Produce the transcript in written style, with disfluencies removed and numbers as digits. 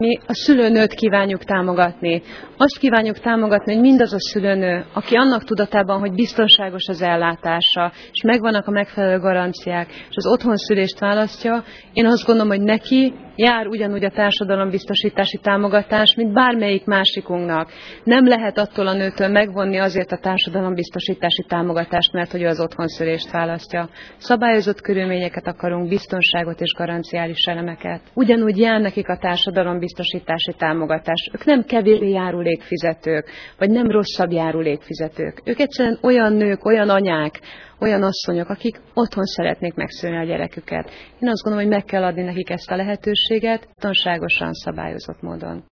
Mi a szülőnőt kívánjuk támogatni. Azt kívánjuk támogatni, hogy mindaz a szülőnő, aki annak tudatában, hogy biztonságos az ellátása, és megvannak a megfelelő garanciák, és az otthonszülést választja, én azt gondolom, hogy neki jár ugyanúgy a társadalombiztosítási támogatás, mint bármelyik másikunknak. Nem lehet attól a nőtől megvonni azért a társadalombiztosítási támogatást, mert hogy ő az otthonszülést választja. Szabályozott körülményeket akarunk, biztonságot és garanciális elemeket. Ugyanúgy jár nekik a társadalombiztosítási támogatás. Ők nem kevésbé járulékfizetők, vagy nem rosszabb járulékfizetők. Ők egyszerűen olyan nők, olyan anyák, olyan asszonyok, akik otthon szeretnék megszülni a gyereküket. Én azt gondolom, hogy meg kell adni nekik ezt a lehetőséget, biztonságosan, szabályozott módon.